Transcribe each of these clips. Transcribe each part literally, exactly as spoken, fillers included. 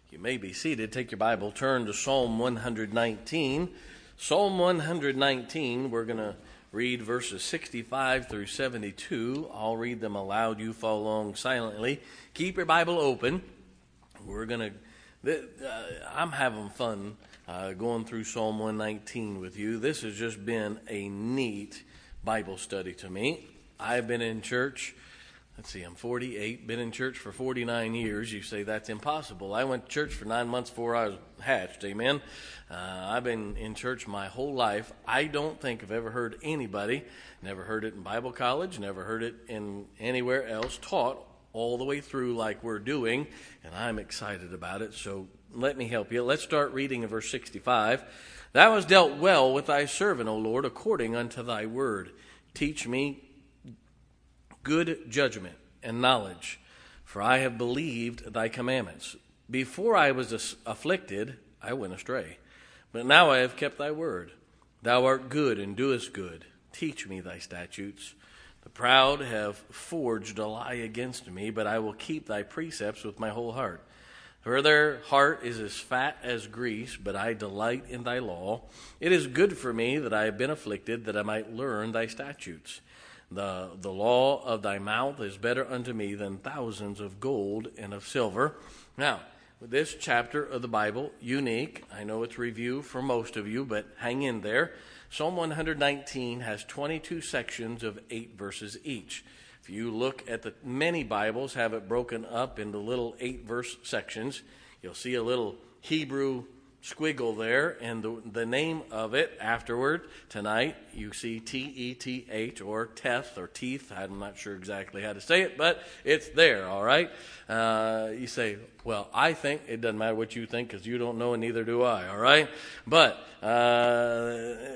You may be seated. Take your Bible, turn to Psalm one nineteen. Psalm one nineteen, we're going to read verses sixty-five through seventy-two. I'll read them aloud. You follow along silently. Keep your Bible open. We're going to, uh, I'm having fun uh, going through Psalm one nineteen with you. This has just been a neat Bible study to me. I've been in church. Let's see, I'm forty-eight, been in church for forty-nine years. You say that's impossible. I went to church for nine months before I was hatched, amen? Uh, I've been in church my whole life. I don't think I've ever heard anybody, never heard it in Bible college, never heard it in anywhere else, taught all the way through like we're doing, and I'm excited about it. So let me help you. Let's start reading in verse sixty-five. Thou hast dealt well with thy servant, O Lord, according unto thy word. Teach me good judgment and knowledge, for I have believed thy commandments. Before I was afflicted, I went astray, but now I have kept thy word. Thou art good and doest good. Teach me thy statutes. The proud have forged a lie against me, but I will keep thy precepts with my whole heart. For their heart is as fat as grease, but I delight in thy law. It is good for me that I have been afflicted, that I might learn thy statutes. The, the law of thy mouth is better unto me than thousands of gold and of silver. Now, this chapter of the Bible, unique. I know it's review for most of you, but hang in there. Psalm one nineteen has twenty-two sections of eight verses each. If you look at the many Bibles, have it broken up into little eight-verse sections. You'll see a little Hebrew squiggle there, and the, the name of it afterward tonight, you see T E T H or Teth or Teeth. I'm not sure exactly how to say it, but it's there, all right? Uh, you say, well, I think, it doesn't matter what you think because you don't know and neither do I, all right? But uh,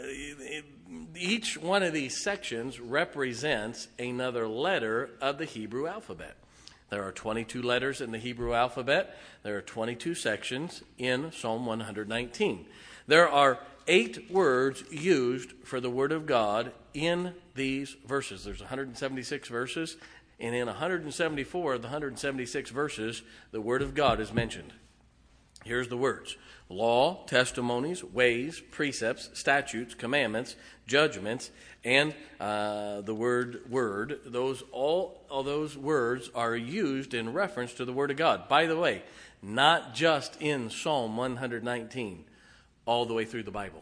it, each one of these sections represents another letter of the Hebrew alphabet. There are twenty-two letters in the Hebrew alphabet. There are twenty-two sections in Psalm one nineteen. There are eight words used for the Word of God in these verses. There's one hundred seventy-six verses, and in one hundred seventy-four of the one hundred seventy-six verses, the Word of God is mentioned. Here's the words: law, testimonies, ways, precepts, statutes, commandments, judgments, and uh, the word word. Those all of those words are used in reference to the Word of God. By the way, not just in Psalm one nineteen, all the way through the Bible.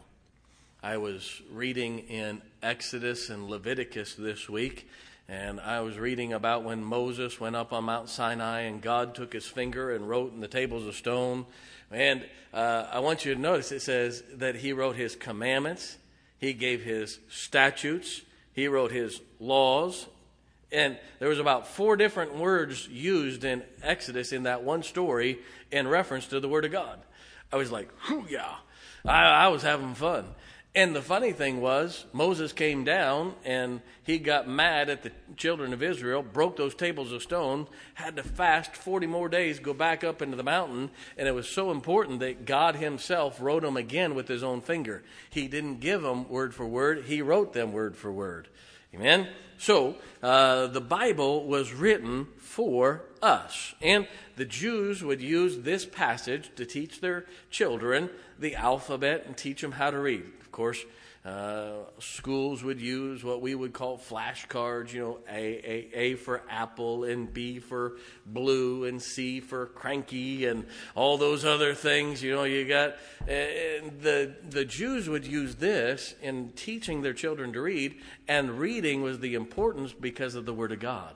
I was reading in Exodus and Leviticus this week, and I was reading about when Moses went up on Mount Sinai and God took his finger and wrote in the tables of stone. And uh, I want you to notice it says that he wrote his commandments, he gave his statutes, he wrote his laws. And there was about four different words used in Exodus in that one story in reference to the Word of God. I was like, whew, yeah, I, I was having fun. And the funny thing was, Moses came down and he got mad at the children of Israel, broke those tables of stone, had to fast forty more days, go back up into the mountain. And it was so important that God himself wrote them again with his own finger. He didn't give them word for word. He wrote them word for word. Amen? So, uh, the Bible was written for us. And the Jews would use this passage to teach their children the alphabet and teach them how to read. Of course, uh, schools would use what we would call flashcards, you know, A, A, A for apple and B for blue and C for cranky and all those other things. You know, you got, and the, the Jews would use this in teaching their children to read, and reading was the importance because of the Word of God.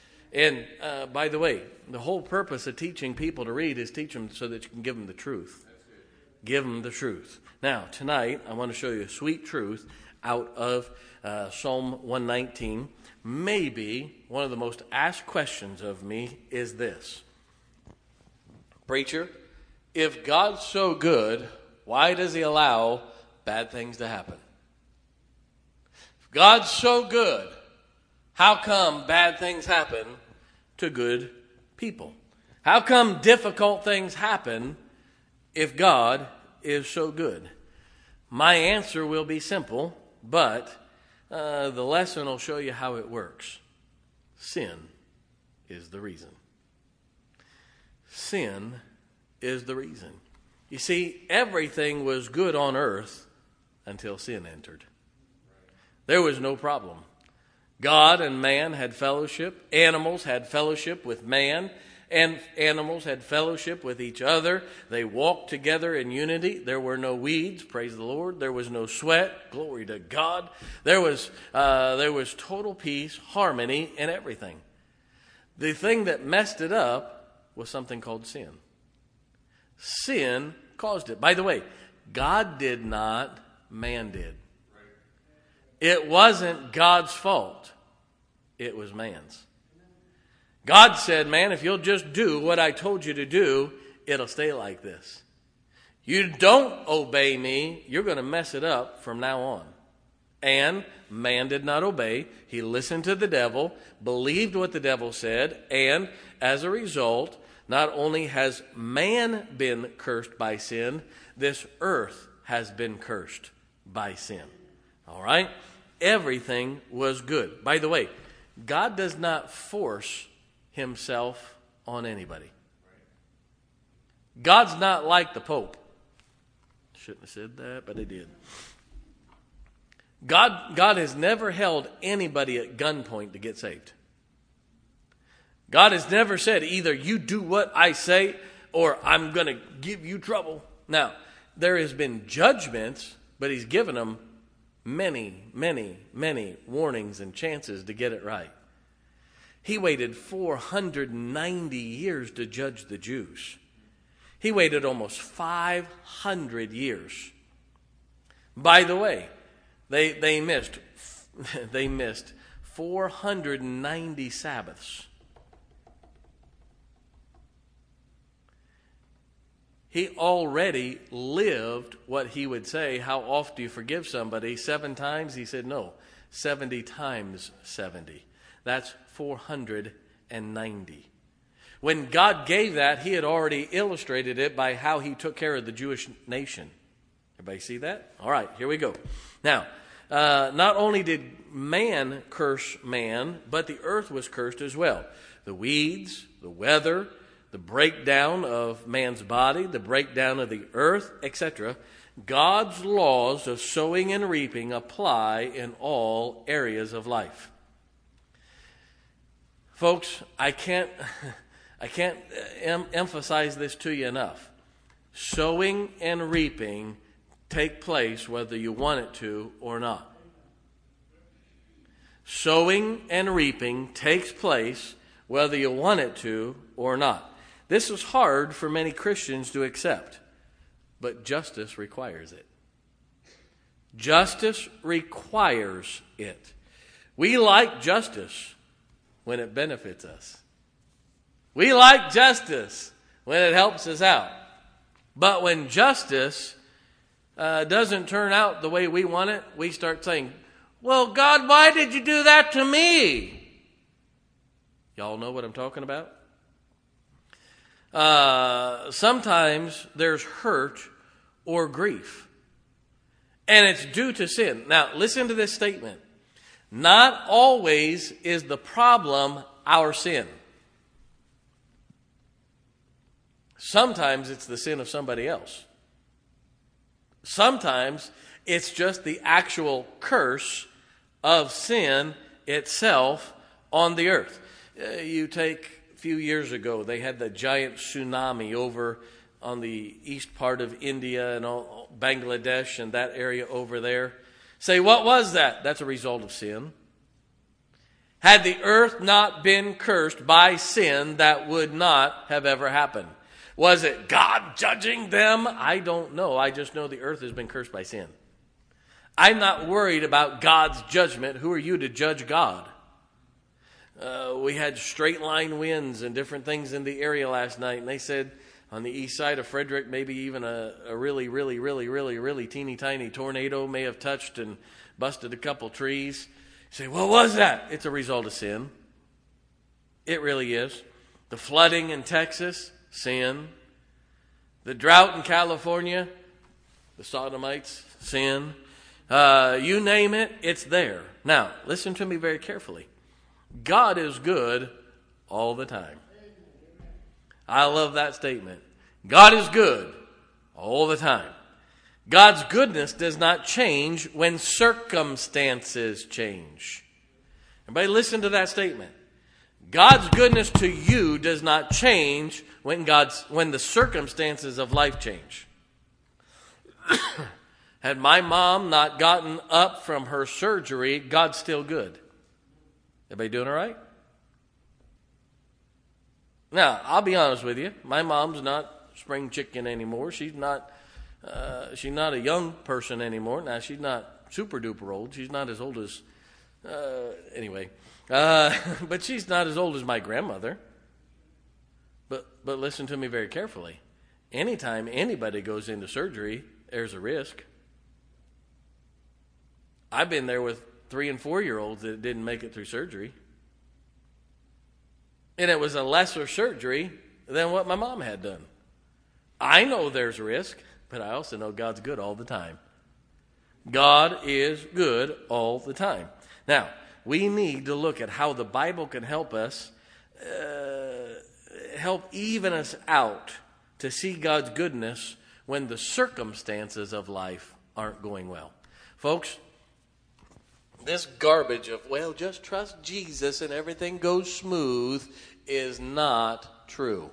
And uh, by the way, the whole purpose of teaching people to read is teach them so that you can give them the truth. Give them the truth. Now, tonight, I want to show you a sweet truth out of uh, Psalm one nineteen. Maybe one of the most asked questions of me is this: preacher, if God's so good, why does he allow bad things to happen? If God's so good, how come bad things happen to good people? How come difficult things happen if God is so good? My answer will be simple, but uh, the lesson will show you how it works. Sin is the reason. Sin is the reason. You see, everything was good on earth until sin entered. There was no problem. God and man had fellowship. Animals had fellowship with man. And animals had fellowship with each other. They walked together in unity. There were no weeds, praise the Lord. There was no sweat, glory to God. There was, uh, there was total peace, harmony, and everything. The thing that messed it up was something called sin. Sin caused it. By the way, God did not, man did. It wasn't God's fault. It was man's. God said, man, if you'll just do what I told you to do, it'll stay like this. You don't obey me, you're going to mess it up from now on. And man did not obey. He listened to the devil, believed what the devil said, and as a result, not only has man been cursed by sin, this earth has been cursed by sin. All right? Everything was good. By the way, God does not force himself on anybody. God's not like the Pope. Shouldn't have said that, but I did. God, God has never held anybody at gunpoint to get saved. God has never said either you do what I say or I'm going to give you trouble. Now, there has been judgments, but he's given them many, many, many warnings and chances to get it right. He waited four hundred ninety years to judge the Jews. He waited almost five hundred years. By the way, they they missed they missed four hundred ninety Sabbaths. He already lived what he would say. How often do you forgive somebody? Seven times? He said no. Seventy times seventy. That's four hundred ninety. When God gave that, he had already illustrated it by how he took care of the Jewish nation. Everybody see that? All right, here we go. Now, uh, not only did man curse man, but the earth was cursed as well. The weeds, the weather, the breakdown of man's body, the breakdown of the earth, et cetera. God's laws of sowing and reaping apply in all areas of life. Folks, I can't, I can't em- emphasize this to you enough. Sowing and reaping take place whether you want it to or not. Sowing and reaping takes place whether you want it to or not. This is hard for many Christians to accept, but justice requires it. Justice requires it. We like justice when it benefits us. We like justice when it helps us out. But when justice uh, doesn't turn out the way we want it, we start saying, well, God, why did you do that to me? Y'all know what I'm talking about? Uh, sometimes there's hurt or grief, and it's due to sin. Now, listen to this statement. Not always is the problem our sin. Sometimes it's the sin of somebody else. Sometimes it's just the actual curse of sin itself on the earth. Uh, you take a few years ago, they had the giant tsunami over on the east part of India and all, Bangladesh and that area over there. Say, what was that? That's a result of sin. Had the earth not been cursed by sin, that would not have ever happened. Was it God judging them? I don't know. I just know the earth has been cursed by sin. I'm not worried about God's judgment. Who are you to judge God? Uh, we had straight line winds and different things in the area last night, and they said on the east side of Frederick, maybe even a, a really, really, really, really, really teeny tiny tornado may have touched and busted a couple trees. You say, what was that? It's a result of sin. It really is. The flooding in Texas, sin. The drought in California, the sodomites, sin. Uh, you name it, it's there. Now, listen to me very carefully. God is good all the time. I love that statement. God is good all the time. God's goodness does not change when circumstances change. Everybody listen to that statement. God's goodness to you does not change when God's when the circumstances of life change. Had my mom not gotten up from her surgery, God's still good. Everybody doing all right? Now, I'll be honest with you. My mom's not spring chicken anymore. She's not uh, she's not a young person anymore. Now, she's not super duper old. She's not as old as, uh, anyway. Uh, but she's not as old as my grandmother. But but listen to me very carefully. Anytime anybody goes into surgery, there's a risk. I've been there with three and four year olds that didn't make it through surgery. And it was a lesser surgery than what my mom had done. I know there's risk, but I also know God's good all the time. God is good all the time. Now, we need to look at how the Bible can help us, uh, help even us out to see God's goodness when the circumstances of life aren't going well. Folks, this garbage of, well, just trust Jesus and everything goes smooth is not true.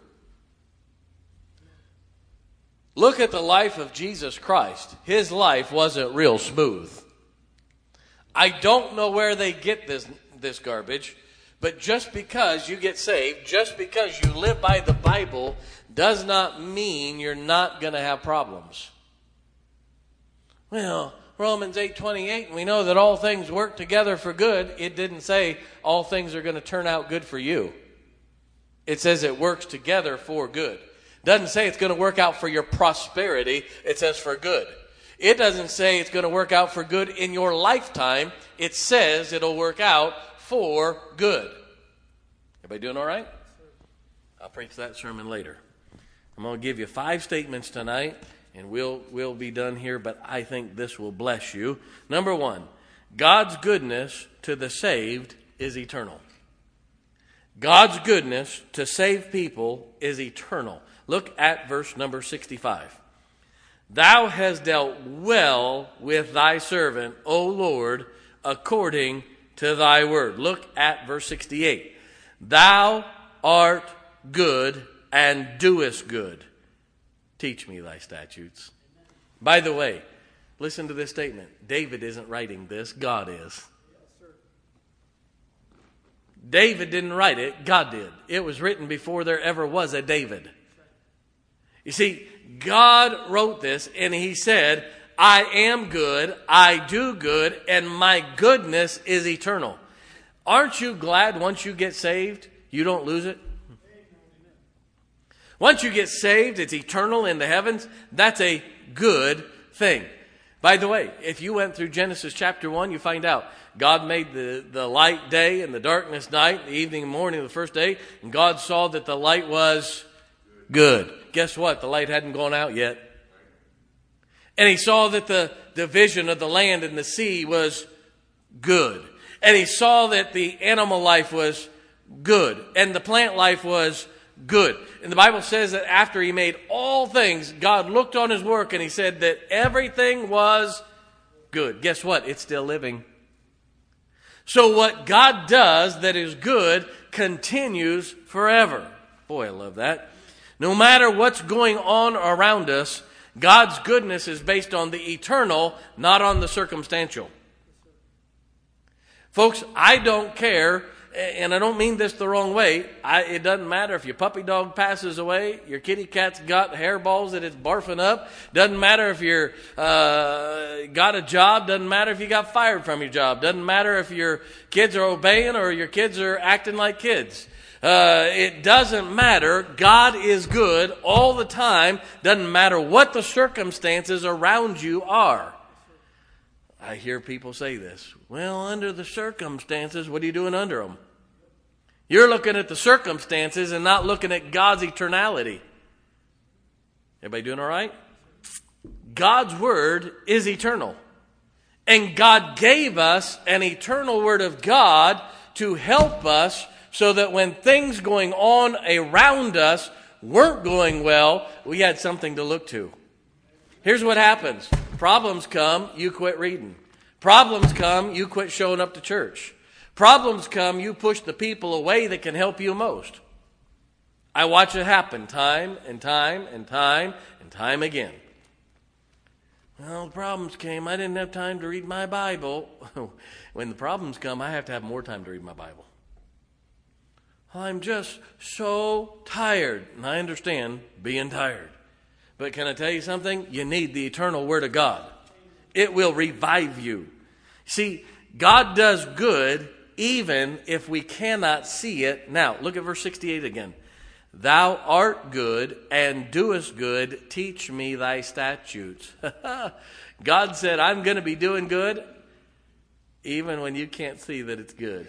Look at the life of Jesus Christ. His life wasn't real smooth. I don't know where they get this, this garbage, but just because you get saved, just because you live by the Bible, does not mean you're not going to have problems. Well, Romans eight twenty-eight, we know that all things work together for good. It didn't say all things are going to turn out good for you. It says it works together for good. It doesn't say it's going to work out for your prosperity. It says for good. It doesn't say it's going to work out for good in your lifetime. It says it'll work out for good. Everybody doing all right? I'll preach that sermon later. I'm going to give you five statements tonight, and we'll we'll be done here, but I think this will bless you. Number one, God's goodness to the saved is eternal. God's goodness to save people is eternal. Look at verse number sixty-five. Thou hast dealt well with thy servant, O Lord, according to thy word. Look at verse sixty-eight. Thou art good and doest good. Teach me thy statutes. By the way, listen to this statement. David isn't writing this. God is. David didn't write it. God did. It was written before there ever was a David. You see, God wrote this and he said, I am good, I do good, and my goodness is eternal. Aren't you glad once you get saved, you don't lose it? Once you get saved, it's eternal in the heavens. That's a good thing. By the way, if you went through Genesis chapter one, you find out God made the, the light day and the darkness night, the evening and morning of the first day, and God saw that the light was good. Guess what? The light hadn't gone out yet. And he saw that the division of the land and the sea was good. And he saw that the animal life was good. And the plant life was good. And the Bible says that after he made all things, God looked on his work and he said that everything was good. Guess what? It's still living. So what God does that is good continues forever. Boy, I love that. No matter what's going on around us, God's goodness is based on the eternal, not on the circumstantial. Folks, I don't care, and I don't mean this the wrong way. I, it doesn't matter if your puppy dog passes away, your kitty cat's got hairballs that it's barfing up. Doesn't matter if you're uh, got a job. Doesn't matter if you got fired from your job. Doesn't matter if your kids are obeying or your kids are acting like kids. Uh, it doesn't matter. God is good all the time. Doesn't matter what the circumstances around you are. I hear people say this. Well, under the circumstances, what are you doing under them? You're looking at the circumstances and not looking at God's eternality. Everybody doing all right? God's word is eternal. And God gave us an eternal word of God to help us so that when things going on around us weren't going well, we had something to look to. Here's what happens. Problems come, you quit reading. Problems come, you quit showing up to church. Problems come, you push the people away that can help you most. I watch it happen time and time and time and time again. Well, the problems came. I didn't have time to read my Bible. When the problems come, I have to have more time to read my Bible. I'm just so tired. And I understand being tired. But can I tell you something? You need the eternal Word of God. It will revive you. See, God does good even if we cannot see it now. Look at verse sixty-eight again. Thou art good and doest good. Teach me thy statutes. God said, I'm going to be doing good even when you can't see that it's good.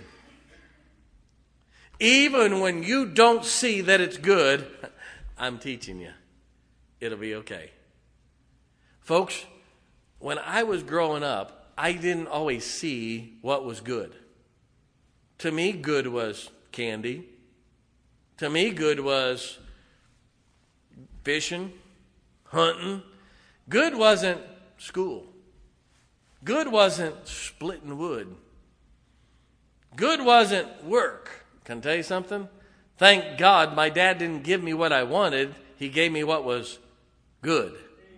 Even when you don't see that it's good, I'm teaching you. It'll be okay. Folks, when I was growing up, I didn't always see what was good. To me, good was candy. To me, good was fishing, hunting. Good wasn't school. Good wasn't splitting wood. Good wasn't work. Can I tell you something? Thank God my dad didn't give me what I wanted. He gave me what was good.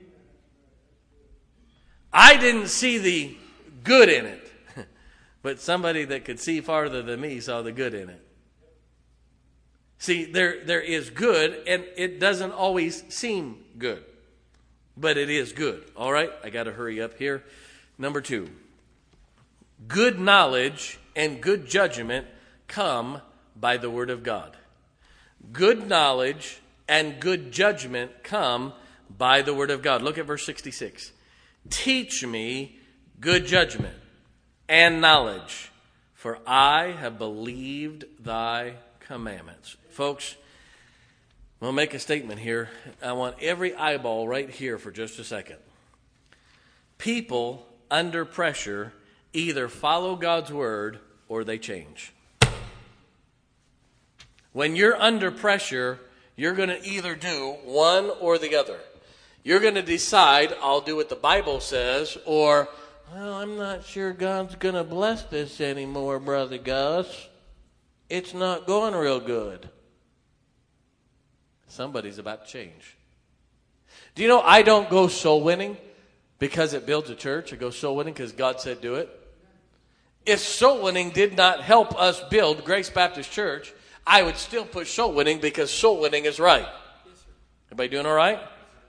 I didn't see the good in it. But somebody that could see farther than me saw the good in it. See, there there is good, and it doesn't always seem good. But it is good. All right? I got to hurry up here. Number two. Good knowledge and good judgment come by the Word of God. Good knowledge and good judgment come by the Word of God. Look at verse sixty-six. Teach me good judgment and knowledge, for I have believed thy commandments. Folks, we'll make a statement here. I want every eyeball right here for just a second. People under pressure either follow God's word or they change. When you're under pressure, you're going to either do one or the other. You're going to decide, I'll do what the Bible says, or, well, I'm not sure God's going to bless this anymore, Brother Gus. It's not going real good. Somebody's about to change. Do you know I don't go soul winning because it builds a church? I go soul winning because God said do it. If soul winning did not help us build Grace Baptist Church, I would still push soul winning because soul winning is right. Yes, everybody doing all right?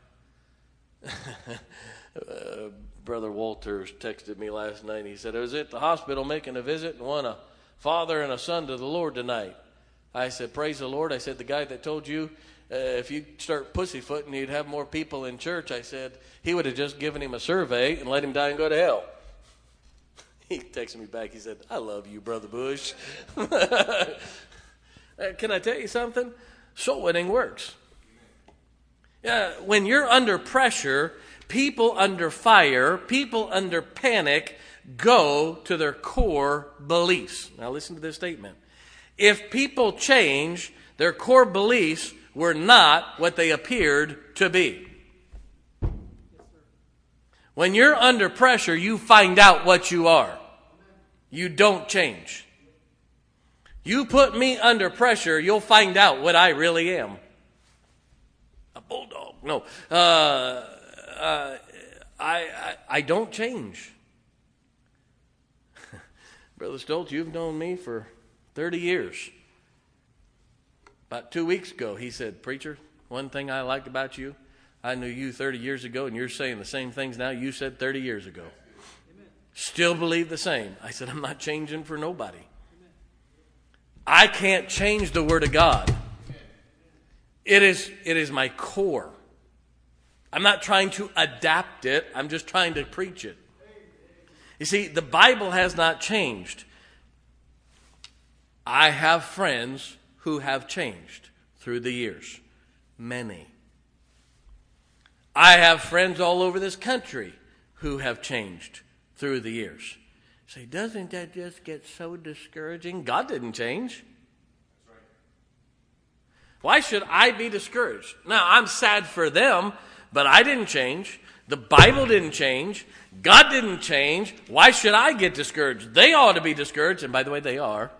uh, Brother Walters texted me last night. He said, I was at the hospital making a visit and won a father and a son to the Lord tonight. I said, praise the Lord. I said, the guy that told you uh, if you start pussyfooting, you'd have more people in church. I said, he would have just given him a survey and let him die and go to hell. He texted me back. He said, I love you, Brother Bush. Can I tell you something? Soul winning works. Yeah, when you're under pressure, people under fire, people under panic, go to their core beliefs. Now listen to this statement. If people change, their core beliefs were not what they appeared to be. When you're under pressure, you find out what you are. You don't change. You put me under pressure, you'll find out what I really am. A bulldog. No. Uh, uh, I, I, I don't change. Brother Stoltz, you've known me for thirty years. About two weeks ago, he said, Preacher, one thing I liked about you, I knew you thirty years ago, and you're saying the same things now you said thirty years ago. Amen. Still believe the same. I said, I'm not changing for nobody. Amen. I can't change the Word of God. It is, it is my core. I'm not trying to adapt it. I'm just trying to preach it. You see, the Bible has not changed. I have friends who have changed through the years. Many. I have friends all over this country who have changed through the years. Say, doesn't that just get so discouraging? God didn't change. Why should I be discouraged? Now, I'm sad for them, but I didn't change. The Bible didn't change. God didn't change. Why should I get discouraged? They ought to be discouraged, and by the way, they are.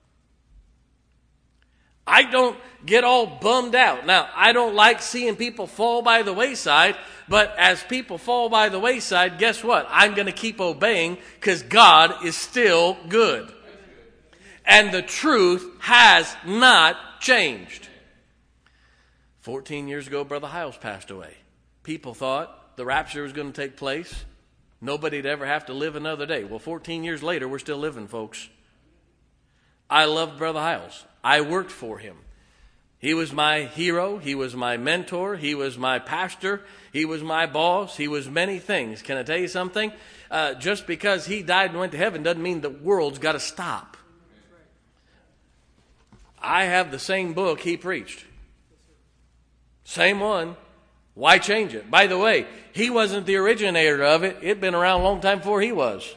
I don't get all bummed out. Now, I don't like seeing people fall by the wayside, but as people fall by the wayside, guess what? I'm going to keep obeying because God is still good. And the truth has not changed. Fourteen years ago, Brother Hiles passed away. People thought the rapture was going to take place. Nobody'd ever have to live another day. Well, fourteen years later, we're still living, folks. I loved Brother Hiles. I worked for him. He was my hero. He was my mentor. He was my pastor. He was my boss. He was many things. Can I tell you something? Uh, just because he died and went to heaven doesn't mean the world's got to stop. I have the same book he preached. Same one. Why change it? By the way, he wasn't the originator of it. It'd been around a long time before he was.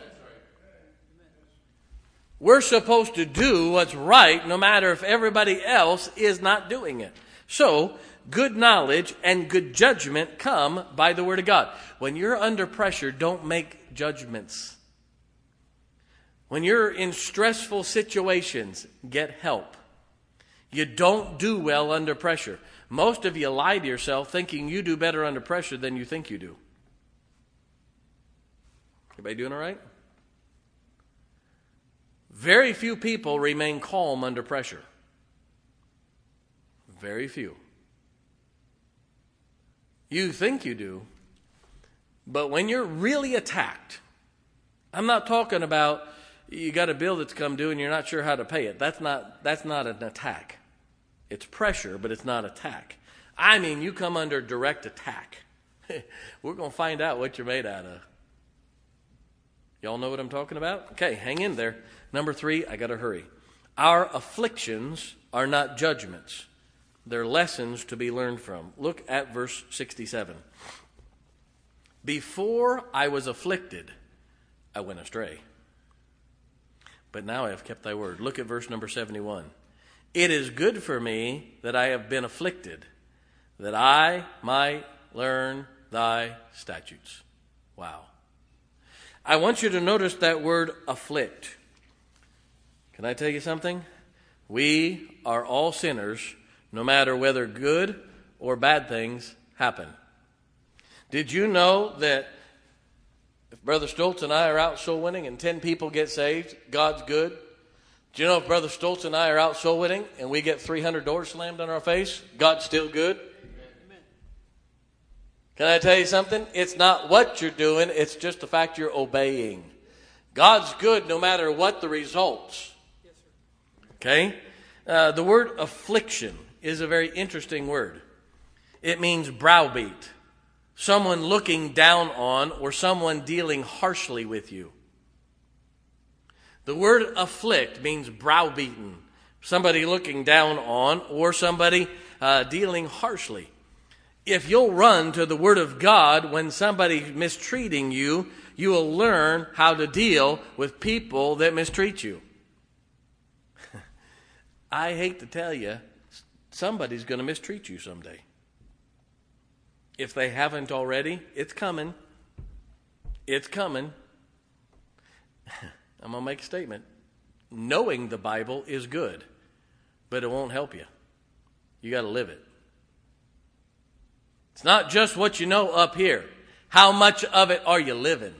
We're supposed to do what's right no matter if everybody else is not doing it. So, good knowledge and good judgment come by the Word of God. When you're under pressure, don't make judgments. When you're in stressful situations, get help. You don't do well under pressure. Most of you lie to yourself thinking you do better under pressure than you think you do. Everybody doing all right? Very few people remain calm under pressure. Very few. You think you do, but when you're really attacked, I'm not talking about you got a bill that's come due and you're not sure how to pay it. That's not, that's not an attack. It's pressure, but it's not attack. I mean, you come under direct attack. We're going to find out what you're made out of. Y'all know what I'm talking about? Okay, hang in there. Number three, I got to hurry. Our afflictions are not judgments. They're lessons to be learned from. Look at verse sixty-seven. Before I was afflicted, I went astray. But now I have kept thy word. Look at verse number seventy-one. It is good for me that I have been afflicted, that I might learn thy statutes. Wow. I want you to notice that word afflict. Can I tell you something? We are all sinners, no matter whether good or bad things happen. Did you know that if Brother Stoltz and I are out soul winning and ten people get saved, God's good? Do you know if Brother Stoltz and I are out soul winning and we get three hundred doors slammed on our face, God's still good? Amen. Can I tell you something? It's not what you're doing, it's just the fact you're obeying. God's good no matter what the results. Yes, sir. Okay? Uh, the word affliction is a very interesting word. It means browbeat. Someone looking down on or someone dealing harshly with you. The word afflict means browbeaten. Somebody looking down on or somebody uh, dealing harshly. If you'll run to the Word of God when somebody's mistreating you, you will learn how to deal with people that mistreat you. I hate to tell you, somebody's going to mistreat you someday. If they haven't already, it's coming. It's coming. I'm going to make a statement. Knowing the Bible is good, but it won't help you. You got to live it. It's not just what you know up here. How much of it are you living?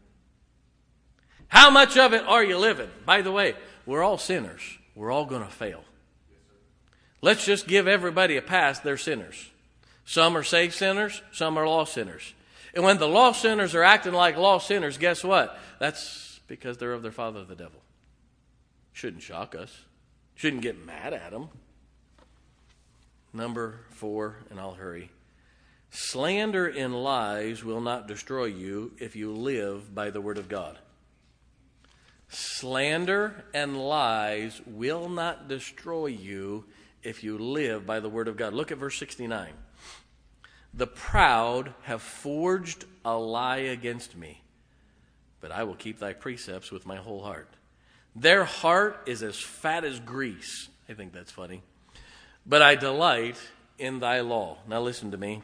How much of it are you living? By the way, we're all sinners. We're all going to fail. Let's just give everybody a pass. They're sinners. Some are saved sinners. Some are lost sinners. And when the lost sinners are acting like lost sinners, guess what? That's because they're of their father, the devil. Shouldn't shock us. Shouldn't get mad at them. Number four, and I'll hurry. Slander and lies will not destroy you if you live by the word of God. Slander and lies will not destroy you if you live by the word of God. Look at verse sixty-nine. The proud have forged a lie against me, but I will keep thy precepts with my whole heart. Their heart is as fat as grease. I think that's funny. but I delight in thy law. Now listen to me.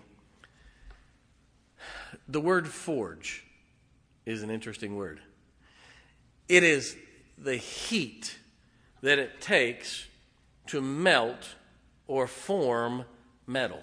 The word forge is an interesting word. It is the heat that it takes to melt or form metal.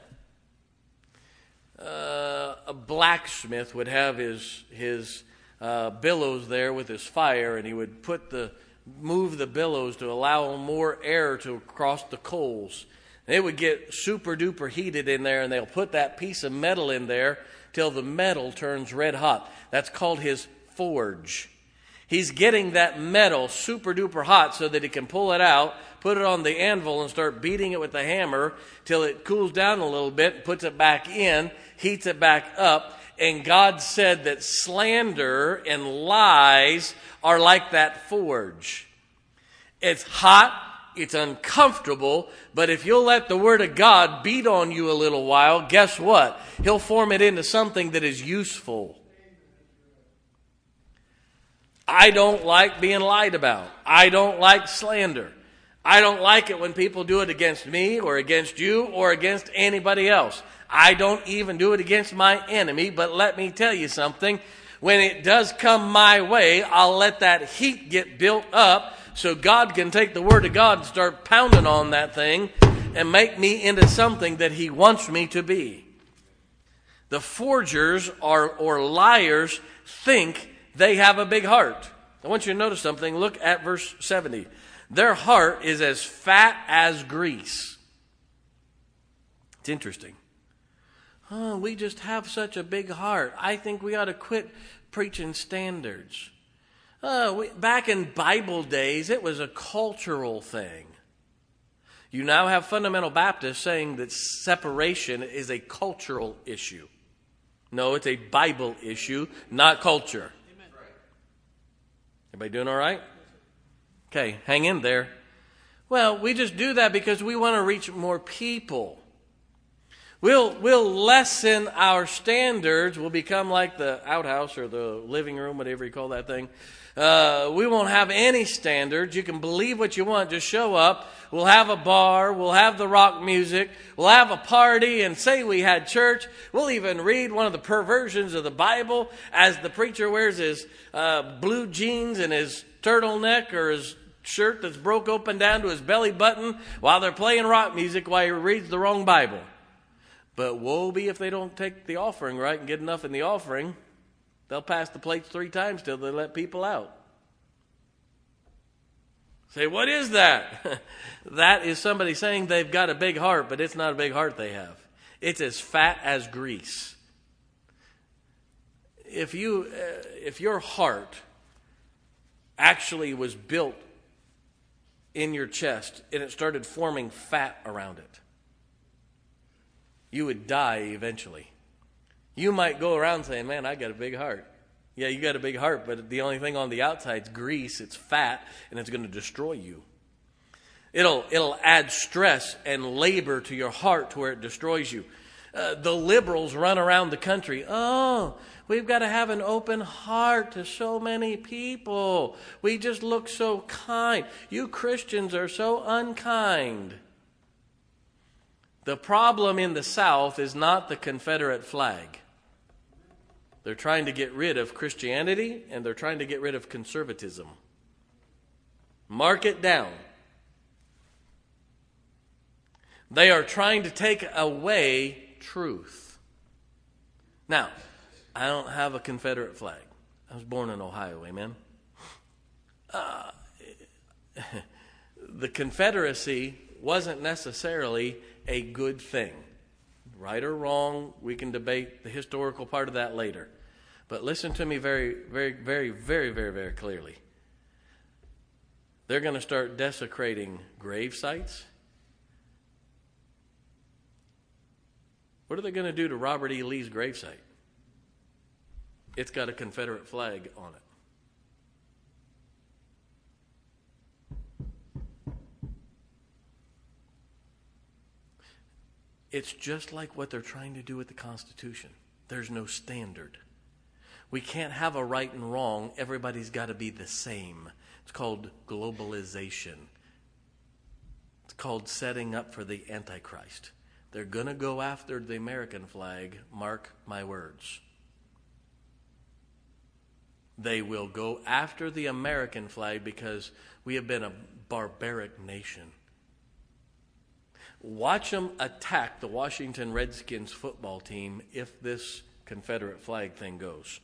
Uh, a blacksmith would have his his uh, billows there with his fire, and he would put the move the billows to allow more air to cross the coals. And it would get super duper heated in there, and they'll put that piece of metal in there till the metal turns red hot. That's called his forge. He's getting that metal super duper hot so that he can pull it out, put it on the anvil, and start beating it with the hammer till it cools down a little bit, puts it back in, heats it back up. And God said that slander and lies are like that forge. It's hot, it's uncomfortable, but if you'll let the Word of God beat on you a little while, guess what? He'll form it into something that is useful. I don't like being lied about. I don't like slander. I don't like it when people do it against me or against you or against anybody else. I don't even do it against my enemy, but let me tell you something. When it does come my way, I'll let that heat get built up so God can take the Word of God and start pounding on that thing and make me into something that He wants me to be. The forgers are, or liars think they have a big heart. I want you to notice something. Look at verse seventy. Their heart is as fat as grease. It's interesting. Oh, we just have such a big heart. I think we ought to quit preaching standards. Oh, we, back in Bible days, it was a cultural thing. You now have fundamental Baptists saying that separation is a cultural issue. No, it's a Bible issue, not culture. Amen. Everybody doing all right? Okay, hang in there. Well, we just do that because we want to reach more people. We'll, we'll lessen our standards. We'll become like the outhouse or the living room, whatever you call that thing. Uh, we won't have any standards. You can believe what you want. Just show up. We'll have a bar. We'll have the rock music. We'll have a party and say we had church. We'll even read one of the perversions of the Bible as the preacher wears his uh, blue jeans and his turtleneck or his shirt that's broke open down to his belly button while they're playing rock music while he reads the wrong Bible. But woe be if they don't take the offering right and get enough in the offering. They'll pass the plates three times till they let people out. Say, what is that? That is somebody saying they've got a big heart, but it's not a big heart they have. It's as fat as grease. If you, uh, if your heart actually was built in your chest and it started forming fat around it, you would die eventually. You might go around saying, man, I got a big heart. Yeah, you got a big heart, but the only thing on the outside is grease, it's fat, and it's going to destroy you. It'll, it'll add stress and labor to your heart to where it destroys you. Uh, the liberals run around the country. Oh, we've got to have an open heart to so many people. We just look so kind. You Christians are so unkind. The problem in the South is not the Confederate flag. They're trying to get rid of Christianity and they're trying to get rid of conservatism. Mark it down. They are trying to take away truth. Now, I don't have a Confederate flag. I was born in Ohio, amen? Uh, the Confederacy wasn't necessarily a good thing. Right or wrong, we can debate the historical part of that later. But listen to me very, very, very, very, very, very clearly. They're going to start desecrating grave sites. What are they going to do to Robert E. Lee's gravesite? It's got a Confederate flag on it. It's just like what they're trying to do with the Constitution. There's no standard. We can't have a right and wrong. Everybody's got to be the same. It's called globalization. It's called setting up for the Antichrist. They're going to go after the American flag, mark my words. They will go after the American flag because we have been a barbaric nation. Watch them attack the Washington Redskins football team if this Confederate flag thing goes.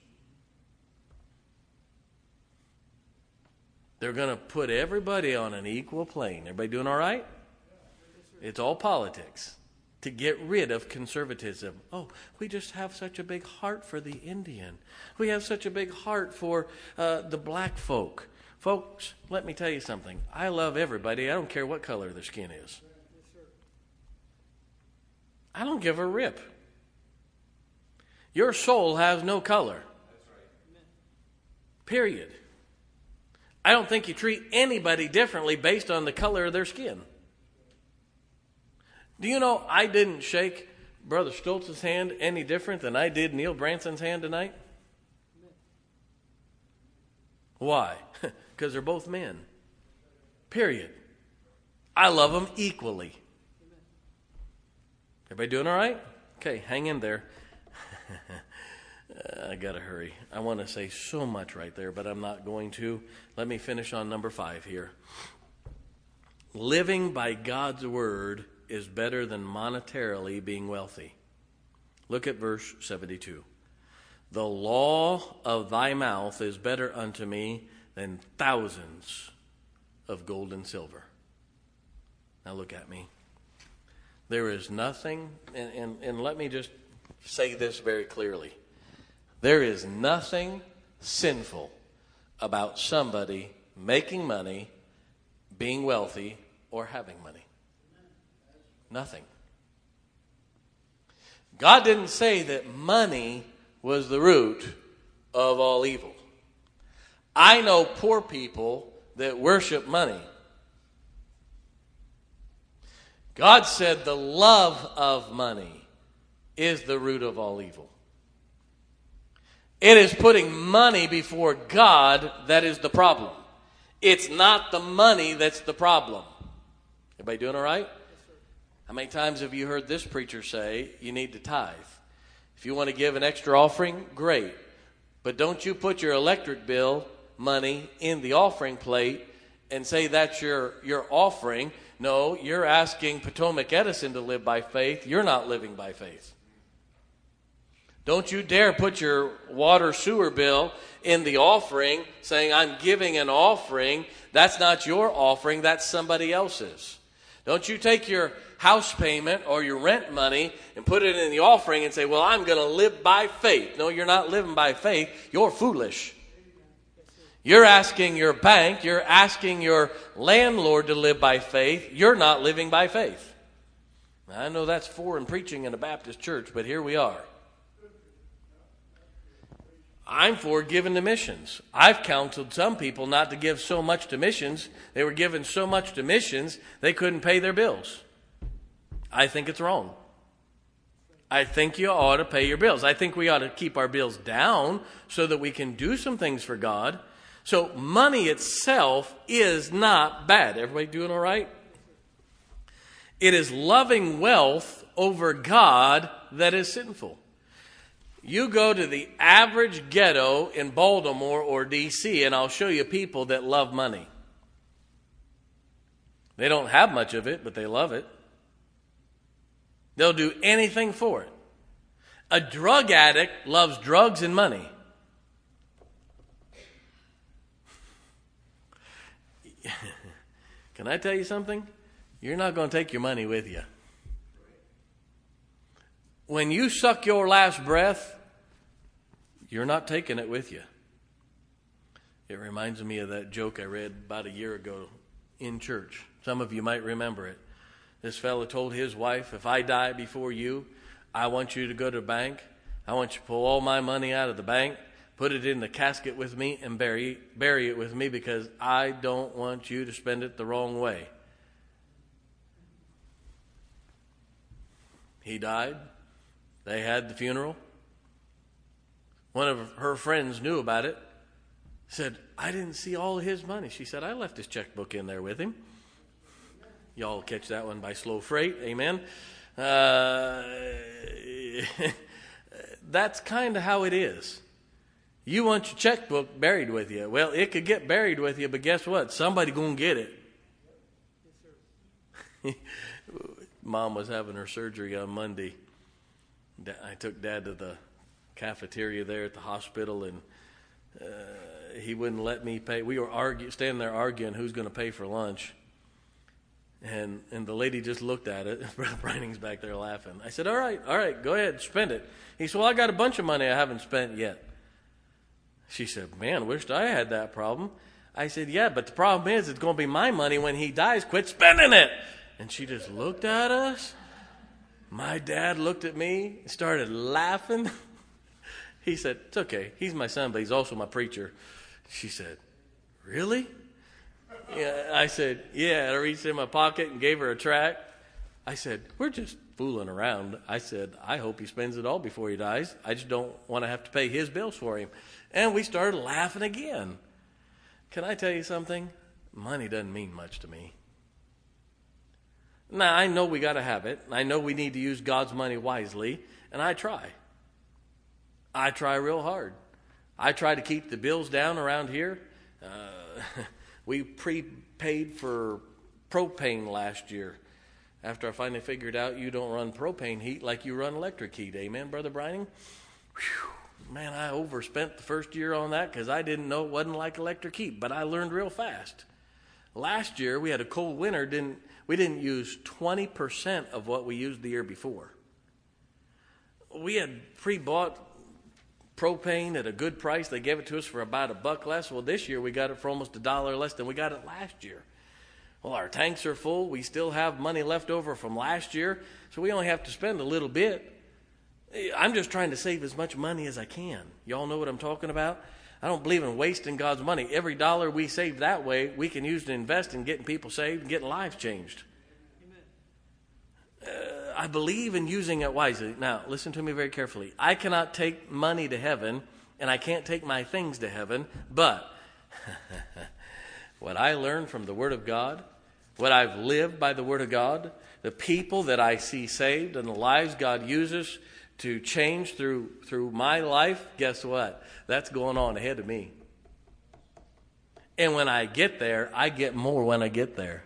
They're going to put everybody on an equal plane. Everybody doing all right? It's all politics to get rid of conservatism. Oh, we just have such a big heart for the Indian. We have such a big heart for uh, the black folk. Folks, let me tell you something. I love everybody. I don't care what color their skin is. I don't give a rip. Your soul has no color. Period. I don't think you treat anybody differently based on the color of their skin. Do you know I didn't shake Brother Stoltz's hand any different than I did Neil Branson's hand tonight? Why? Because they're both men. Period. I love them equally. Everybody doing all right? Okay, hang in there. I got to hurry. I want to say so much right there, but I'm not going to. Let me finish on number five here. Living by God's word is better than monetarily being wealthy. Look at verse seventy-two. The law of thy mouth is better unto me than thousands of gold and silver. Now look at me. There is nothing, and, and, and let me just say this very clearly. There is nothing sinful about somebody making money, being wealthy, or having money. Nothing. God didn't say that money was the root of all evil. I know poor people that worship money. God said the love of money is the root of all evil. It is putting money before God that is the problem. It's not the money that's the problem. Everybody doing all right? Yes, sir. How many times have you heard this preacher say you need to tithe? If you want to give an extra offering, great. But don't you put your electric bill money in the offering plate and say that's your, your offering. No, you're asking Potomac Edison to live by faith. You're not living by faith. Don't you dare put your water sewer bill in the offering saying, I'm giving an offering. That's not your offering. That's somebody else's. Don't you take your house payment or your rent money and put it in the offering and say, well, I'm going to live by faith. No, you're not living by faith. You're foolish. You're asking your bank, you're asking your landlord to live by faith. You're not living by faith. Now, I know that's foreign preaching in a Baptist church, but here we are. I'm for giving to missions. I've counseled some people not to give so much to missions. They were giving so much to missions, they couldn't pay their bills. I think it's wrong. I think you ought to pay your bills. I think we ought to keep our bills down so that we can do some things for God. So money itself is not bad. Everybody doing all right? It is loving wealth over God that is sinful. You go to the average ghetto in Baltimore or D C and I'll show you people that love money. They don't have much of it, but they love it. They'll do anything for it. A drug addict loves drugs and money. Can I tell you something? You're not going to take your money with you. When you suck your last breath, you're not taking it with you. It reminds me of that joke I read about a year ago in church. Some of you might remember it. This fellow told his wife, if I die before you, I want you to go to the bank. I want you to pull all my money out of the bank, put it in the casket with me, and bury, bury it with me because I don't want you to spend it the wrong way. He died. They had the funeral. One of her friends knew about it. Said, I didn't see all his money. She said, I left his checkbook in there with him. Y'all catch that one by slow freight. Amen. Uh, that's kind of how it is. You want your checkbook buried with you. Well, it could get buried with you, but guess what? Somebody going to get it. Yes, sir. Mom was having her surgery on Monday. I took Dad to the cafeteria there at the hospital, and uh, he wouldn't let me pay. We were argue, standing there arguing who's going to pay for lunch. And and the lady just looked at it. Brother Breining's back there laughing. I said, all right, all right, go ahead, spend it. He said, well, I got a bunch of money I haven't spent yet. She said, man, wished I had that problem. I said, yeah, but the problem is it's going to be my money when he dies. Quit spending it. And she just looked at us. My dad looked at me, started laughing. He said, it's okay. He's my son, but he's also my preacher. She said, really? Yeah. I said, yeah. I reached in my pocket and gave her a tract. I said, we're just fooling around. I said, I hope he spends it all before he dies. I just don't want to have to pay his bills for him. And we started laughing again. Can I tell you something? Money doesn't mean much to me. Now, I know we got to have it. I know we need to use God's money wisely, and I try. I try real hard. I try to keep the bills down around here. Uh, we prepaid for propane last year. After I finally figured out you don't run propane heat like you run electric heat. Amen, Brother Brining? Whew. Man, I overspent the first year on that because I didn't know it wasn't like electric heat, but I learned real fast. Last year, we had a cold winter. Didn't we didn't use twenty percent of what we used the year before. We had pre-bought propane at a good price. They gave it to us for about a buck less. Well, this year we got it for almost a dollar less than we got it last year. Well, our tanks are full. We still have money left over from last year, so we only have to spend a little bit. I'm just trying to save as much money as I can. Y'all know what I'm talking about? I don't believe in wasting God's money. Every dollar we save that way, we can use to invest in getting people saved and getting lives changed. Uh, I believe in using it wisely. Now, listen to me very carefully. I cannot take money to heaven, and I can't take my things to heaven, but what I learned from the Word of God, what I've lived by the Word of God, the people that I see saved, and the lives God uses to change through through my life, guess what? That's going on ahead of me. And when I get there, I get more when I get there.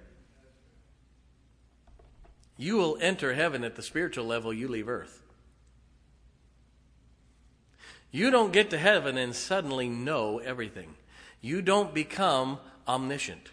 You will enter heaven at the spiritual level you leave earth. You don't get to heaven and suddenly know everything. You don't become omniscient.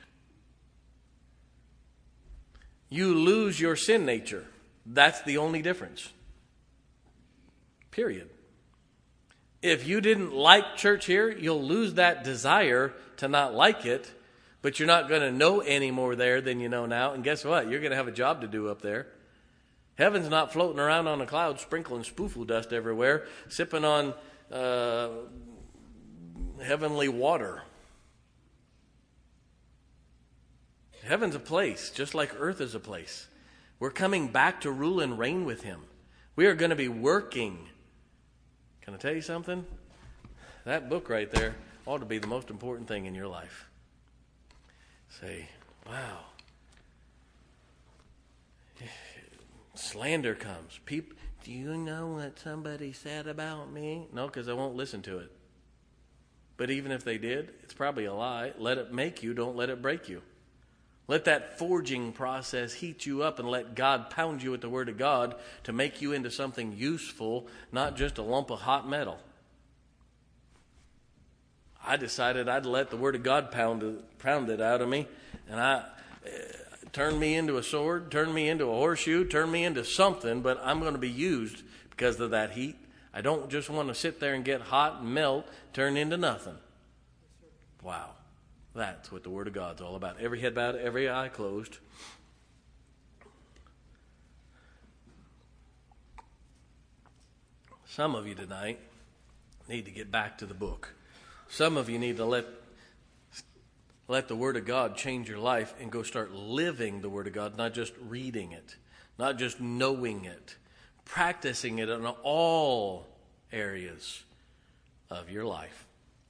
You lose your sin nature. That's the only difference. Period. If you didn't like church here, you'll lose that desire to not like it, but you're not going to know any more there than you know now. And guess what? You're going to have a job to do up there. Heaven's not floating around on a cloud, sprinkling spoofle dust everywhere, sipping on uh, heavenly water. Heaven's a place, just like earth is a place. We're coming back to rule and reign with Him. We are going to be working. Can I tell you something? That book right there ought to be the most important thing in your life. Say, wow. Slander comes. People, do you know what somebody said about me? No, because I won't listen to it. But even if they did, it's probably a lie. Let it make you, don't let it break you. Let that forging process heat you up and let God pound you with the Word of God to make you into something useful, not just a lump of hot metal. I decided I'd let the Word of God pound it, pound it out of me, and I uh, turned me into a sword, turned me into a horseshoe, turned me into something, but I'm going to be used because of that heat. I don't just want to sit there and get hot and melt, turn into nothing. Wow. That's what the Word of God's all about. Every head bowed, every eye closed. Some of you tonight need to get back to the book. Some of you need to let, let the Word of God change your life and go start living the Word of God, not just reading it, not just knowing it, practicing it in all areas of your life.